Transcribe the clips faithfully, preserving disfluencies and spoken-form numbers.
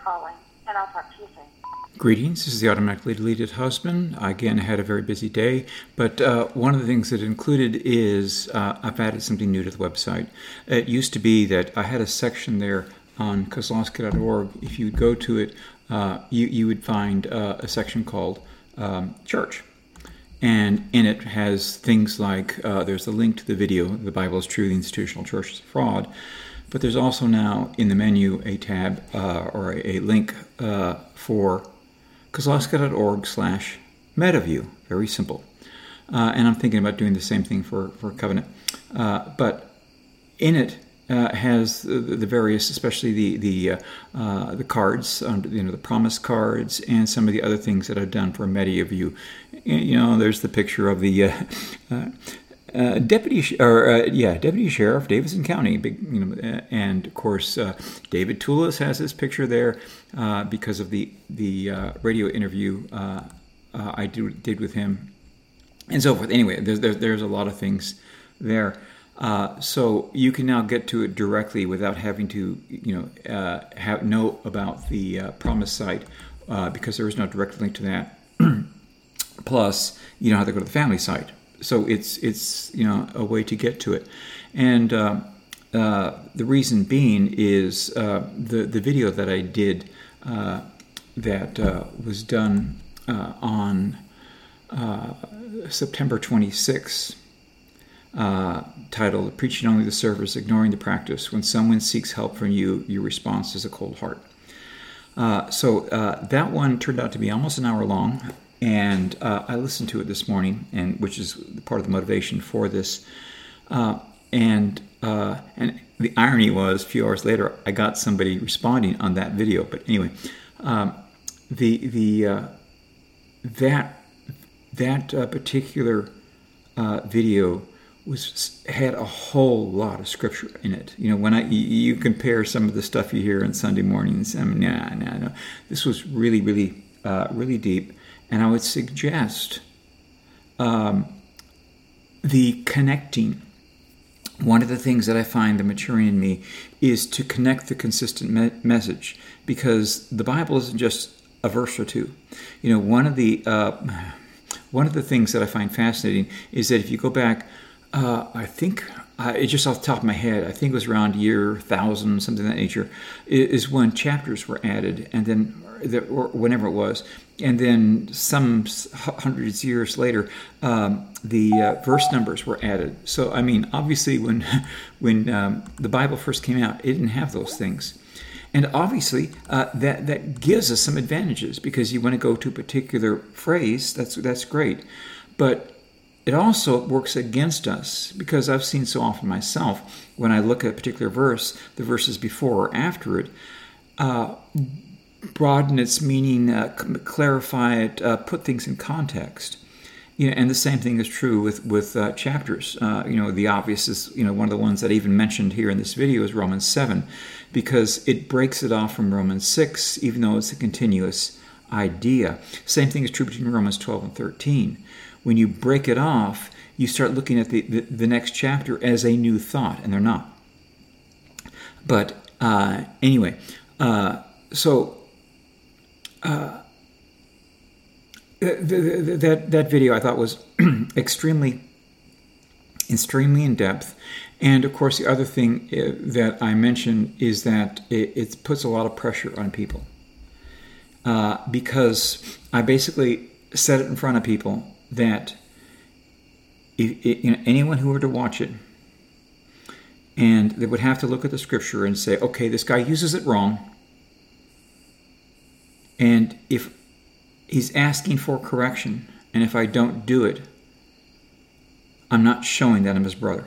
calling, and I'll talk to you soon. Greetings, this is the Automatically Deleted Husband. Again, I had a very busy day, but uh, one of the things that it included is uh, I've added something new to the website. It used to be that I had a section there on kozlowski dot org. If you would go to it, uh, you, you would find uh, a section called um, Church. And in it has things like, uh, there's a link to the video, The Bible is True, the Institutional Church is a Fraud. But there's also now in the menu a tab uh, or a, a link uh, for kozlowski dot org slash metaview. Very simple. Uh, and I'm thinking about doing the same thing for, for Covenant. Uh, but in it uh, has the, the various, especially the the uh, uh, the cards, under, you know, the promise cards, and some of the other things that I've done for MediaView. You know, there's the picture of the uh, uh, uh, deputy, or uh, yeah, deputy sheriff, Davidson County, big, you know, and of course uh, David Toulis has his picture there uh, because of the the uh, radio interview uh, uh, I do, did with him, and so forth. Anyway, there's there's, there's a lot of things there. Uh, so you can now get to it directly without having to, you know, uh, have, know about the uh, Promise site uh, because there is no direct link to that. Plus, you don't have to go to the family site. So it's it's you know a way to get to it, and uh, uh, the reason being is uh, the the video that I did uh, that uh, was done uh, on uh, September twenty-sixth. Uh, titled "Preaching Only the Surface, Ignoring the Practice. When someone seeks help from you, your response is a cold heart." Uh, so uh, that one turned out to be almost an hour long, and uh, I listened to it this morning, and which is part of the motivation for this. Uh, and uh, and the irony was, a few hours later, I got somebody responding on that video. But anyway, um, the the uh, that that uh, particular uh, video was had a whole lot of scripture in it. You know, when I you compare some of the stuff you hear on Sunday mornings, I mean, nah, nah, no. This was really, really, uh, really deep, and I would suggest um, the connecting. One of the things that I find the maturing in me is to connect the consistent me- message, because the Bible isn't just a verse or two. You know, one of the uh, one of the things that I find fascinating is that if you go back. Uh, I think, uh, it's just off the top of my head, I think it was around year one thousand, something of that nature, is when chapters were added, and then, or whenever it was, and then some hundreds of years later, um, the uh, verse numbers were added. So, I mean, obviously, when when um, the Bible first came out, it didn't have those things. And obviously, uh, that, that gives us some advantages, because you want to go to a particular phrase, that's that's great. But it also works against us, because I've seen so often myself, when I look at a particular verse, the verses before or after it, uh, broaden its meaning, uh, clarify it, uh, put things in context. You know, and the same thing is true with with uh, chapters. Uh, you know, the obvious is, you know, one of the ones that I even mentioned here in this video is Romans seven, because it breaks it off from Romans six, even though it's a continuous idea. Same thing is true between Romans twelve and thirteen. When you break it off, you start looking at the, the, the next chapter as a new thought, and they're not. But uh, anyway, uh, so uh, the, the, that that video I thought was extremely, extremely in depth, and of course the other thing that I mentioned is that it, it puts a lot of pressure on people, uh, because I basically set it in front of people that if, if, you know, anyone who were to watch it, and they would have to look at the scripture and say, okay, this guy uses it wrong, and if he's asking for correction, and if I don't do it, I'm not showing that I'm his brother.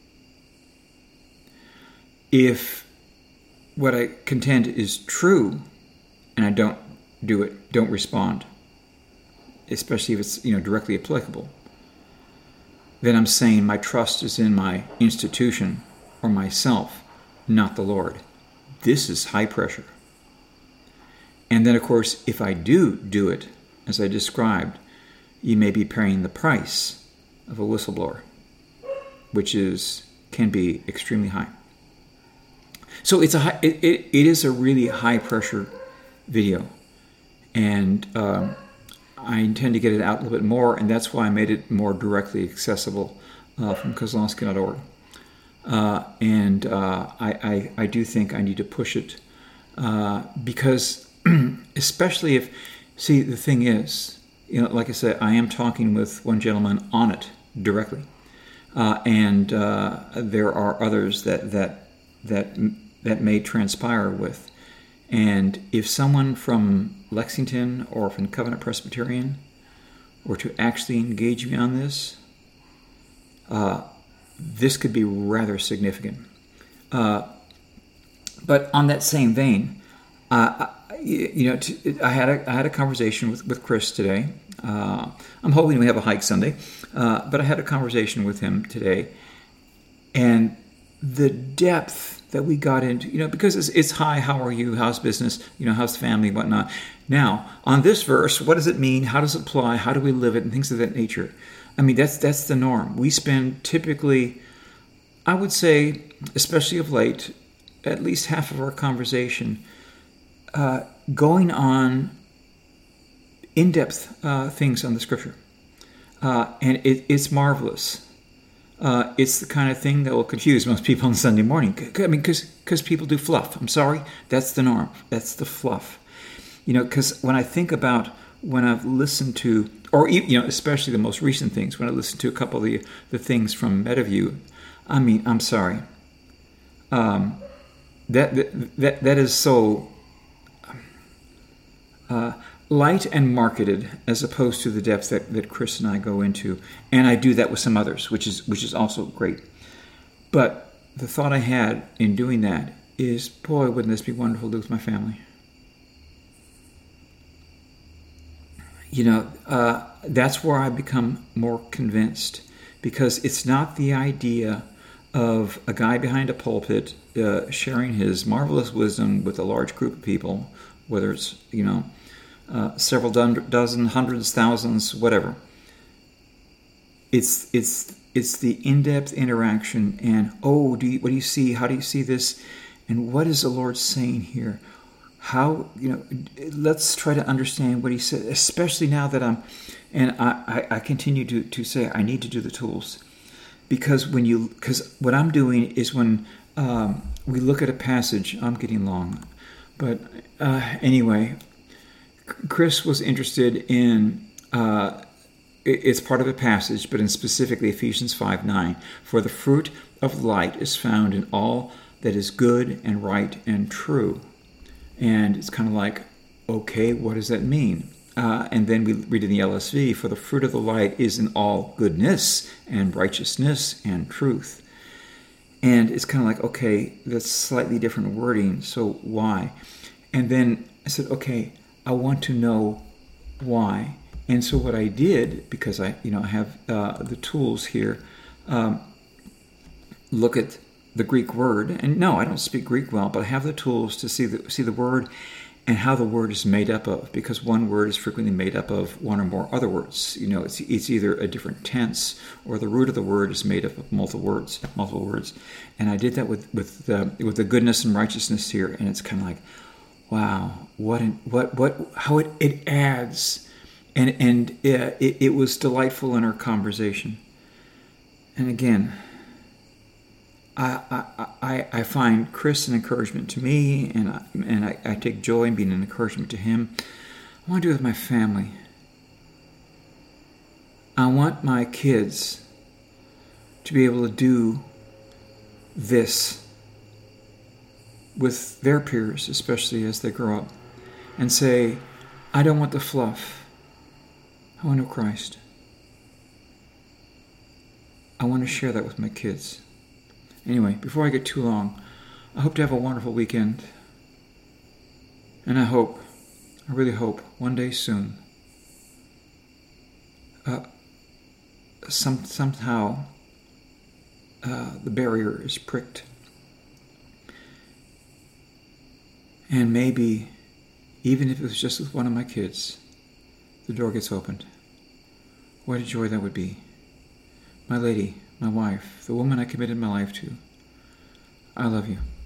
If what I contend is true, and I don't do it, don't respond, especially if it's, you know, directly applicable, then I'm saying my trust is in my institution or myself, not the Lord. This is high pressure. And then, of course, if I do do it, as I described, you may be paying the price of a whistleblower, which is can be extremely high. So it's a high, it, it, it is a really high pressure video. And um, I intend to get it out a little bit more, and that's why I made it more directly accessible uh, from Kozlowski dot org. Uh, and uh, I, I, I do think I need to push it uh, because, especially if, see, the thing is, you know, like I said, I am talking with one gentleman on it directly, uh, and uh, there are others that that that that may transpire with. And if someone from Lexington or from Covenant Presbyterian were to actually engage me on this, uh, this could be rather significant. Uh, but on that same vein, uh, I, you know, t- I had a I had a conversation with, with Chris today. Uh, I'm hoping we have a hike Sunday, uh, but I had a conversation with him today, and the depth that we got into, you know, because it's, it's hi, how are you, how's business, you know, how's the family, whatnot. Now, on this verse, what does it mean? How does it apply? How do we live it? And things of that nature. I mean, that's that's the norm. We spend typically, I would say, especially of late, at least half of our conversation uh, going on in-depth uh, things on the Scripture. Uh, and it, it's marvelous. Uh, it's the kind of thing that will confuse most people on Sunday morning. I mean, because people do fluff. I'm sorry, that's the norm. That's the fluff. You know, because when I think about when I've listened to, or you know, especially the most recent things, when I listened to a couple of the, the things from MetaView, I mean, I'm sorry. Um, that, that that that is so uh, light and marketed as opposed to the depth that, that Chris and I go into. And I do that with some others, which is which is also great. But the thought I had in doing that is, boy, wouldn't this be wonderful to do with my family? You know, uh, that's where I become more convinced, because it's not the idea of a guy behind a pulpit uh, sharing his marvelous wisdom with a large group of people, whether it's, you know, Uh, several dozen, hundreds, thousands, whatever. It's it's it's the in-depth interaction, and oh, do you, what do you see? How do you see this? And what is the Lord saying here? How, you know? Let's try to understand what He said, especially now that I'm, and I, I, I continue to to say I need to do the tools, because when you because what I'm doing is when um, we look at a passage. I'm getting long, but uh, anyway. Chris was interested in, uh, it's part of a passage, but in specifically Ephesians five nine. For the fruit of light is found in all that is good and right and true. And it's kind of like, okay, what does that mean? Uh, and then we read in the L S V, for the fruit of the light is in all goodness and righteousness and truth. And it's kind of like, okay, that's slightly different wording, so why? And then I said, okay, I want to know why. And so what I did, because I, you know, I have uh, the tools here, um, look at the Greek word. And no, I don't speak Greek well, but I have the tools to see the see the word and how the word is made up of. Because one word is frequently made up of one or more other words. You know, it's it's either a different tense or the root of the word is made up of multiple words, multiple words. And I did that with with the, with the goodness and righteousness here, and it's kind of like, wow, what an, what what how it, it adds, and and uh, it, it was delightful in our conversation. And again, I I I, I find Chris an encouragement to me, and I, and I, I take joy in being an encouragement to him. I want to do it with my family. I want my kids to be able to do this with their peers, especially as they grow up, and say, I don't want the fluff. I want to know Christ. I want to share that with my kids. Anyway, before I get too long, I hope to have a wonderful weekend. And I hope, I really hope, one day soon, uh, some, somehow uh, the barrier is pricked. And maybe, even if it was just with one of my kids, the door gets opened. What a joy that would be. My lady, my wife, the woman I committed my life to, I love you.